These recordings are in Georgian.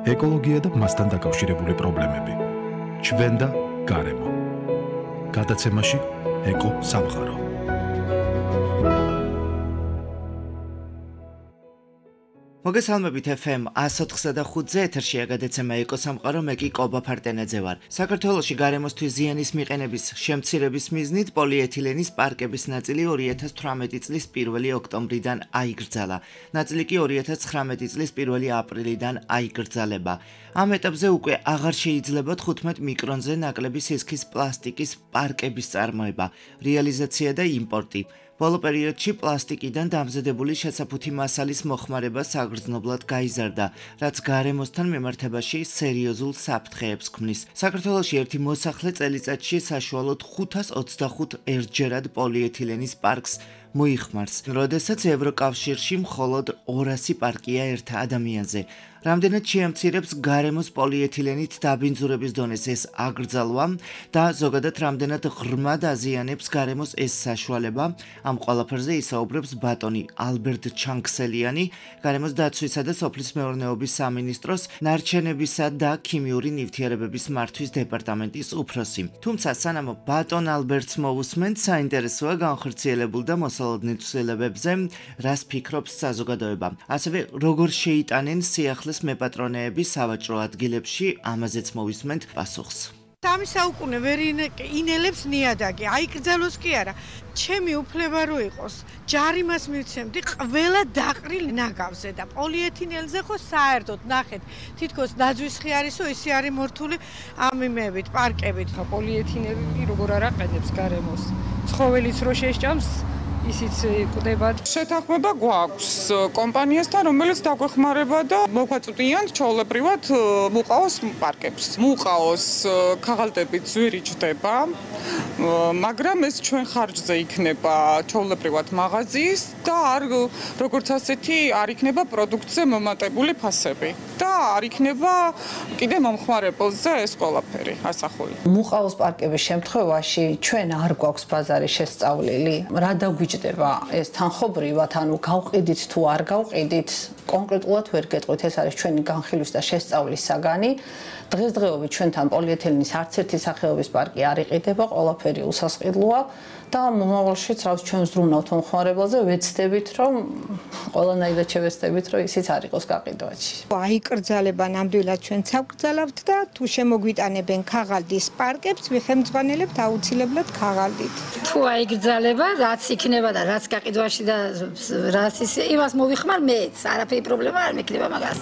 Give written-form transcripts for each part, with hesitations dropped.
ეკოლოგია და მასთან დაკავშირებული პრობლემები. ჩვენ და გარემო. გადაცემაში ეკო სამყარო. მოგესალმებით FM 104.5-ზე ეთერშია გადაცემა ეკო სამყარო, მე კი კობა ფარტენაძე ვარ. საქართველოში გარემოსთვის ზიანის მიყენების შემცირების მიზნით პოლიეთილენის პარკების ნაწილი 2018 წლის 1 ოქტომბრიდან აიგრძალა. ნაწილი კი 2019 წლის 1 აპრილიდან აიგრძალება. ამ ეტაპზე უკვე აღარ შეიძლება 15 მიკრონზე ნაკლები სისქის პლასტიკის პარკების წარმოება, რეალიზაცია და იმპორტი. ბოლო პერიოდში პლასტიკიდან დამზადებული შესაფუთი მასალის მოხმარება საგრძნობლად გაიზარდა, რაც გარემოსთან მიმართებაში სერიოზულ საფრთხეებს ქმნის. საქართველოში ერთი მოსახლე წელიწადში საშუალოდ 525 ერთჯერად პოლიეთილენის პარკს მოიხმარს, როდესაც ევროკავშირში მხოლოდ 200 პარკია ერთ ადამიანზე. რამდენად შეამცირებს გარემოს პოლიეთილენით დაბინძურების დონეს ეს აკრძალვა და ზოგადად რამდენად ღრმად აზიანებს გარემოს ეს საშუალება, ამ ყველაფერზე ისაუბრებს ბატონი ალბერტ ჩანქსელიანი, გარემოს დაცვისა და სოფლის მეურნეობის სამინისტროს ნარჩენებისა და ქიმიური ნივთიერებების მართვის დეპარტამენტის უფროსი. თუმცა სანამ ბატონ ალბერტს მოусმენთ, საინტერესოა განხორციელებულ და მოსალოდნელ ცვლილებებზე, რას ფიქრობს საზოგადოება. ასევე როგორ შეიტანენ სიახლეს მეპატრონეები სავაჭრო ადგილებში, ამაზეც მოვისმენთ პასუხს. სამი საუკუნე ვერ ინელებს ნიადაგი, აიკრძალოს კი არა. ჩემი უფლება რო იყოს, ჯარიმას მივცემდი ყველა დაყრილ ნაგავზე და პოლიეთილენზე ხო საერთოდ ნახეთ, თითქოს ნაძვისხი არისო, ისე არის მორთული ამ იმებით, პარკებით. პოლიეთილენი როგორ არ აყენებს გარემოს. ცხოველიც რო შეშჭამს, ისიც კვდებათ. შეთანხმება გვაქვს კომპანიასთან, რომელიც დაგვეხმარება და მოგვაწვდიან ჩვეულებრივად მუყაოს პარკებს. მუყაოს ქაღალდებით ძვირი ჯდება, მაგრამ ეს ჩვენ ხარჯზე იქნება ჩვეულებრივად მაღაზიის და არ როგორც ასეთი არ იქნება პროდუქტზე მომატებული ფასები და არ იქნება კიდე მომხმარებელზე ეს ყველაფერი ასახული. მუყაოს პარკების შემთხვევაში ჩვენ არ გვაქვს ბაზარი შესწავლილი, რა დაგვიჯდება ეს თანხობრივად, ანუ გავყიდით თუ არ გავყიდით, კონკრეტულად ვერ გეტყვით, ეს არის ჩვენი განხილვის და შესწავლის საგანი. დღესდღეობით ჩვენთან პოლიეთილენის არც ერთი სახეობის პარკი არ იყიდება, ყველაფერი უსასყიდლოა და მომავალშიც რაც ჩვენ ვზრუნავთ მომხმარებელზე, ვეცდებით, რომ ყველანაირად შევეცდებით, რომ ისიც არ იყოს გაყიდვაში. აიკრძალება ნამდვილად ჩვენ წაგრძალებთ და თუ შემოგვიტანებენ ქაღალდის პარკებს, ვიხემძღვანელებთ აუცილებლად ქაღალდით. თუ აიგრძალება, რაც იქნება და რაც გაყიდვაში და რაც ისე, იმას მოვიხმარ მეც, არაფერი პრობლემა არ მექნება მაგას.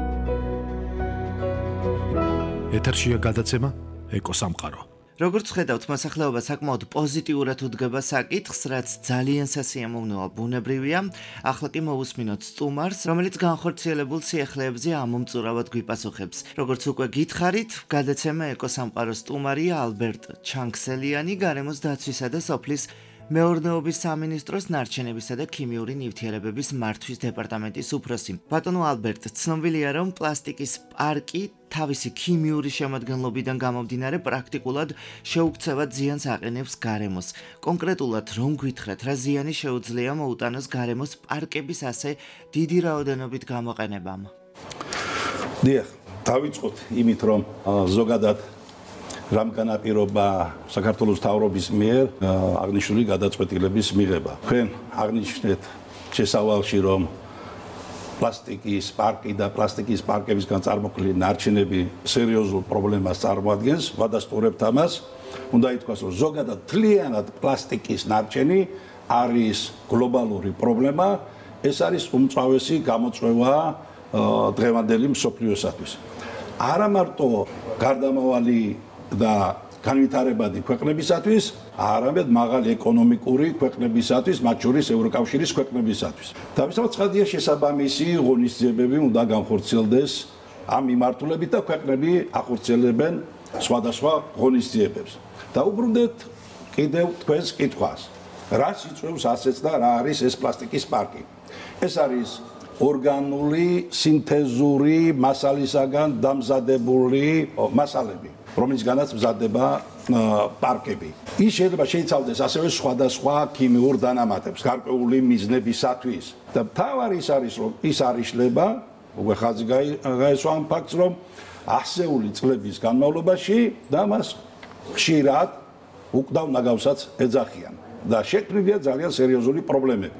ეთერშია გადაცემა ეკო სამყარო. როგორც ხედავთ, მოსახლეობა საკმაოდ პოზიტიურად უდგება საკითხს, რაც ძალიან სასიამოვნოა, ბუნებრივია. ახლა კი მოვუსმინოთ სტუმარს, რომელიც განხორციელებულ სიახლეებზე ამომწურავად გვიპასუხებს. როგორც უკვე გითხარით, გადაცემა ეკო სამყაროს სტუმარია ალბერტ ჩანქსელიანი, გარემოს დაცვისა და სოფლის მეურნეობის სამინისტროს ნარჩენებისა და ქიმიური ნივთიერებების მართვის დეპარტამენტის უფროსი. ბატონო ალბერტ, ცნობილია, რომ პლასტიკის პარკი თავისი ქიმიური შემადგენლობიდან გამომდინარე პრაქტიკულად შეუქცევად ზიანს აყენებს გარემოს. კონკრეტულად რომ გითხრათ, რა ზიანი შეუძლია მოუტანოს გარემოს პარკების ასე დიდი რაოდენობით გამოყენებამ? დიახ, დავიწყოთ იმით, რომ ზოგადად რამგანაპირობა საქართველოს მთავრობის მიერ აღნიშნული გადაწყვეტილების მიღება. თქვენ აღნიშნეთ შესავალში, რომ პლასტიკის პარკი და პლასტიკის პარკებისგან წარმოქმნილი ნარჩენები სერიოზულ პრობლემას წარმოადგენს. ვადასტურებთ ამას. უნდა ითქვას, რომ ზოგადად მთლიანად პლასტიკის ნარჩენი არის გლობალური პრობლემა. ეს არის უმწვავესი გამოწვევა დღევანდელი მსოფლიოსათვის. არა მარტო გარდამავალი და განვითარებადი ქვეყნებისათვის, არამედ მაღალი ეკონომიკური ქვეყნებისათვის, მათ შორის ევროკავშირის ქვეყნებისათვის. თავისთავად ცხადია, შესაბამისი ღონისძიებები უნდა განხორციელდეს ამ მიმართულებით და ქვეყნები ახორციელებენ სხვადასხვა ღონისძიებებს. დაუბრუნდეთ კიდევ თქვენს კითხვას. რას იწვევს ასეც და რა არის ეს პლასტიკის პარკი? ეს არის ორგანული სინთეზური მასალისაგან დამზადებული მასალები, რომლისგანაც მზადდება პარკები. ის შეიძლება შეიცავდეს ასევე სხვადასხვა ქიმიურ დანამატებს გარკვეული მიზნებისათვის. და მთავარი ის არის, რომ ის არიშლება უკვე ხაზი გაესვა ამ ფაქტს, რომ ასეული წლების განმავლობაში და მას ხშირად უკდავ ნაგავსაც ეძახიან და შექმნილია ძალიან სერიოზული პრობლემები.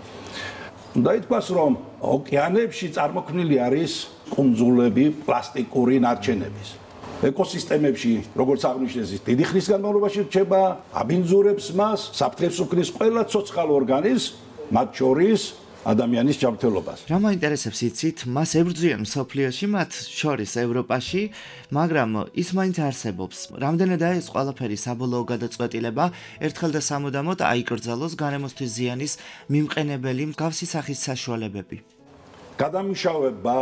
უნდა ითქვას, რომ ოკეანეებში წარმოქმნილი არის კუნძულები პლასტიკური ნარჩენების. ეკოსისტემებში, როგორც აღნიშნეს, დიდი ხნის განმავლობაში რჩება, აბინძურებს მას, საფრთხეს უქმნის ყველა ცოცხალ ორგანიზმს, მათ შორის ადამიანის ჯანმრთელობას. რა მაინტერესებს იცით, მას ებრძვიან მსოფლიოში, მათ შორის ევროპაში, მაგრამ ის მაინც არსებობს. რამდენადაა ეს ყველაფერი საბოლოო გადაწყვეტილება, ერთხელ და სამუდამოდ აიკრძალოს გარემოსთვის ზიანის მიმყენებელი მსგავსი სახის საშუალებები. გადამუშავება,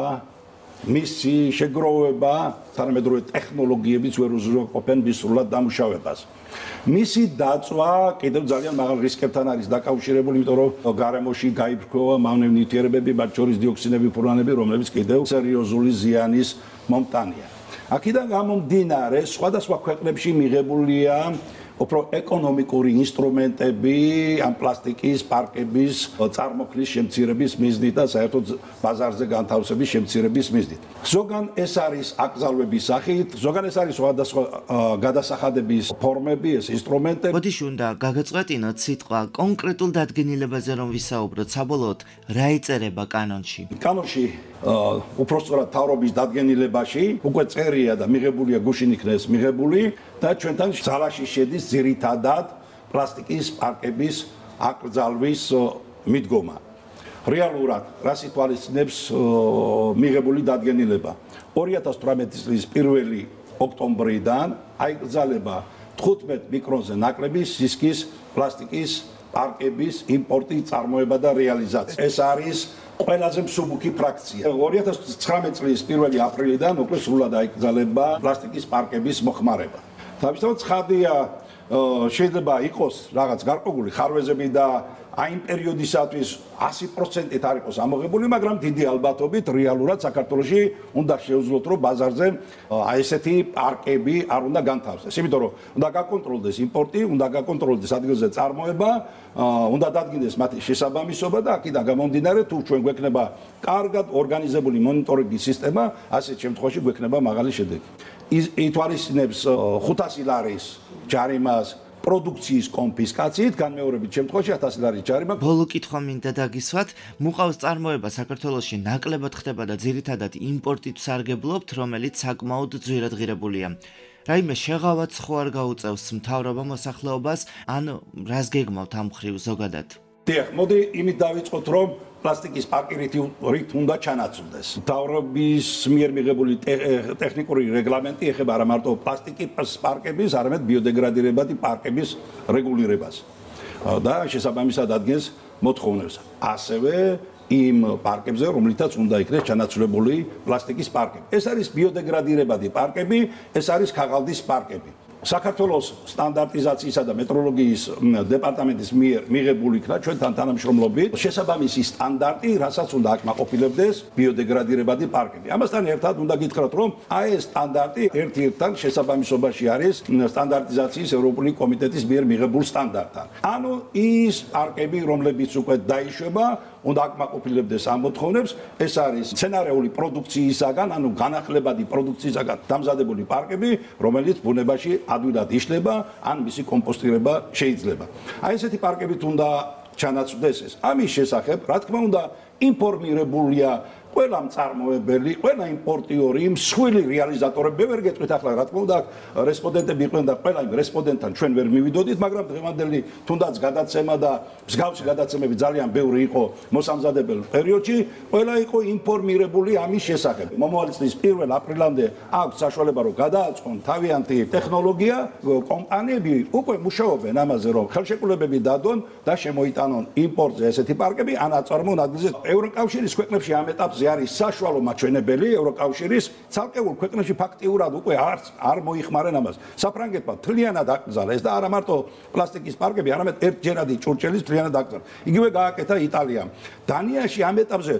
მისი შეგროვება, თანამედროვე ტექნოლოგიებიც ვერ უზრუნველყოფენ მის სრულად დამუშავებას. მისი დაწვა კიდევ ძალიან მაღალ რისკებთან არის დაკავშირებული, იმიტომ რომ გარემოში გაიფრქვევა მავნე ნივთიერებები, მათ შორის დიოქსინები, ფურანები, რომლებიც კიდევ სერიოზული ზიანის მომტანია. აქედან გამომდინარე, სხვადასხვა ქვეყნებში მიღებულია უფრო ეკონომიკური ინსტრუმენტები ამ პლასტიკის პარკების წარმოქმნის შემცირების მიზნით და საერთოდ ბაზარზე განთავსების შემცირების მიზნით. ზოგან ეს არის აკრძალვების სახით, ზოგან ეს არის სხვადასხვა გადასახადების ფორმები, ეს ინსტრუმენტები. ბოდიში უნდა გაგაწყვეტინოთ სიტყვა კონკრეტულ დადგენილებაზე რომ ვისაუბროთ, საბოლოოდ რა ეწერება კანონში? კანონში უпростоრად თავრობის დადგენილებაში უკვე წერია და მიღებულია გუშინ იქნეს მიღებული და ჩვენთან ძალაში შედის ძირითადად პლასტიკის პარკების აკრძალვის მიდგომა. რეალურად რას ითვალისწინებს მიღებული დადგენილება? 2018 წლის 1 ოქტომბრიდან აიკრძალება 15 მიკრონზე ნაკლები სისქის პლასტიკის პარკების იმპორტი, წარმოება და რეალიზაცია. ეს არის ყველაზე მსუბუქი ფრაქცია. 2019 წლის 1 აპრილიდან უკვე სრულად აიკრძალება პლასტიკის პარკების მოხმარება. თავისთავად ცხადია, შეიძლება იყოს რაღაც გარკვეული ხარვეზები და აი იმ პერიოდისათვის 100%-ით არ იყოს ამოღებული, მაგრამ დიდი ალბათობით რეალურად საქართველოში უნდა შეუძლოთ, რომ ბაზარზე აი ესეთი პარკები არ უნდა განთავსდეს. იმიტომ რომ უნდა გაკონტროლდეს იმპორტი, უნდა გაკონტროლდეს ადგილზე წარმოება, უნდა დადგინდეს მათი შესაბამისობა და აქედან გამომდინარე, თუ ჩვენ გვექნება კარგად ორგანიზებული მონიტორინგის სისტემა, ასეთ შემთხვევაში გვექნება მაღალი შედეგი. ითვალისწინებს 500 ლარის ჯარიმას პროდუქციის კონფისკაციით, განმეორებით შემთხვევაში 1000 ლარის ჯარიმა. ბოლო კითხვა მინდა დაგისვათ, მუყაოს წარმოება საქართველოში ნაკლებად ხდება და ძირითადად იმპორტით სარგებლობთ, რომელიც საკმაოდ ძვირად ღირებულია. რაიმე შეღავაც ხო არ გაუწევს მთავრობა მოსახლეობას, ან რას გეგმავთ ამ მხრივ ზოგადად? დიახ, მოდი იმით დავიწყოთ, რომ პლასტიკის პარკი რით უნდა ჩანაცვლდეს. მთავრობის მიერ მიღებული ტექნიკური რეგლამენტი ეხება არა მარტო პლასტიკის პარკების, არამედ ბიოდეგრადირებადი პარკების რეგულირებას და შესაბამისად ადგენს მოთხოვნებს. ასევე იმ პარკებზე, რომლითაც უნდა იქნეს ჩანაცვლებული პლასტიკის პარკები. ეს არის ბიოდეგრადირებადი პარკები, ეს არის ქაღალდის პარკები. საქართველოს სტანდარტიზაციისა და მეტროლოგიის დეპარტამენტის მიერ მიღებული იქნა ჩვენთან თანამშრომლობით შესაბამისი სტანდარტი, რასაც უნდა აკმაყოფილებდეს ბიოდეგრადირებადი პარკები. ამასთან ერთად უნდა გითხრათ, რომ აი ეს სტანდარტი ერთ-ერთთან შესაბამისობაში არის სტანდარტიზაციის ევროპული კომიტეტის მიერ მიღებულ სტანდარტთან. ანუ ის პარკები, რომლებიც უკვე დაიშვება, უნდა აკმაყოფილებდეს ამ მოთხოვნებს. ეს არის სცენარეული პროდუქციისაგან, ანუ განახლებადი პროდუქციისაგან დამზადებული პარკები, რომელიც ბუნებაში ადვილად იშლება, ან მისი კომპოსტირება შეიძლება. აი ესეთი პარკებით უნდა ჩანაცვლდეს ეს. ამის შესახებ, რა თქმა უნდა, ინფორმირებულია ყველა მწარმოებელი, ყველა იმპორტიორი, მსხვილი რეალიზატორები. ვერ გეტყვით ახლა, რა თქმა უნდა, რესპონდენტები იყვნენ და ყველა იმ რესპონდენტთან ჩვენ ვერ მივიდოდით, მაგრამ დღევანდელი თუნდაც გადაცემა და მსგავსი გადაცემები ძალიან ბევრი იყო მოსამზადებელ პერიოდში, ყველა იყო ინფორმირებული ამის შესახებ. მომავალი წლის 1 აპრილამდე აქვს საშუალება, რომ გადააწყონ თავიანთი ტექნოლოგია, კომპანიები უკვე მუშაობენ ამაზე, რომ ხელშეკრულებები დადონ და შემოიტანონ იმპორტზე ესეთი პარკები, ან აწარმოონ ადგილზე. ევროკავშირის ქვეყნებში ამ ეტაპზე არის საშუალო მაჩვენებელი ევროკავშირის ცალკეულ ქვეყნებში ფაქტიურად უკვე არ მოიხმარენ ამას. საფრანგეთმა თლიანად აკრძალა ეს და არა მარტო პლასტიკის პარკები, არამედ ერთჯერადი ჭურჭელის თლიანად აკრძალა. იგივე გააკეთა იტალიამ. დანიაში ამ ეტაპზე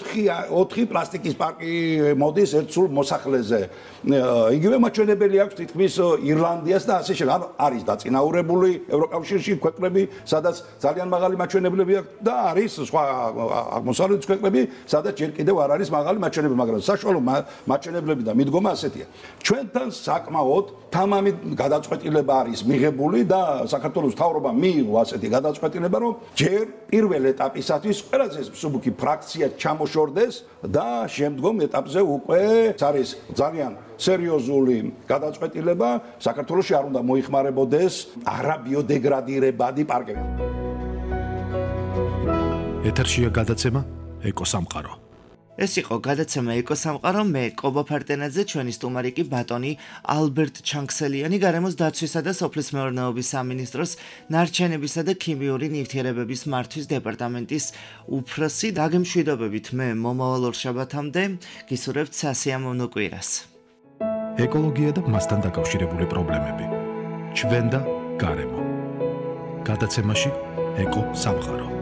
4 პლასტიკის პარკი მოდის ერთ სულ მოსახლეზე. იგივე მაჩვენებელი აქვს თითქმის ირლანდიას და ასე შემდეგ. ანუ არის დაწინაურებული ევროკავშირში ქვეყნები, სადაც ძალიან მაღალი მაჩვენებლები აქვს და არის სხვა აღმოსავლეთის ქვეყნები, სადაც ჯერ კიდევ კიდევ არ არის მაღალი მაჩვენებლები, მაგრამ საშუალო მაჩვენებლები და მიდგომა ასეთია. ჩვენთან საკმაოდ თამამი გადაწყვეტილება არის მიღებული და საქართველოს მთავრობა მიიღო ასეთი გადაწყვეტილება, რომ ჯერ პირველ ეტაპისათვის ყველაზე მსუბუქი ფრაქცია ჩამოშორდეს და შემდგომ ეტაპზე უკვე არის ძალიან სერიოზული გადაწყვეტილება, საქართველოში არ უნდა მოიხმარებოდეს არაბიოდეგრადირებადი პარკები. ეთერშია გადაცემა ეკოსამყარო. ეს იყო გადაცემა ეკოსამყარო, მე კობა ფარტენაძე, ჩვენი სტუმარი კი ბატონი ალბერტ ჩანქსელიანი, გარემოს დაცვისა და სოფლის მეურნეობის სამინისტროს ნარჩენებისა და ქიმიური ნივთიერებების მართვის დეპარტამენტის უფროსი. დაგემშვიდობებით, მე მომავალ ორშაბათამდე გისურვებთ სასიამოვნო კვირას. ეკოლოგია და მასთან დაკავშირებული პრობლემები. ჩვენ და გარემო. გადაცემაში ეკოსამყარო.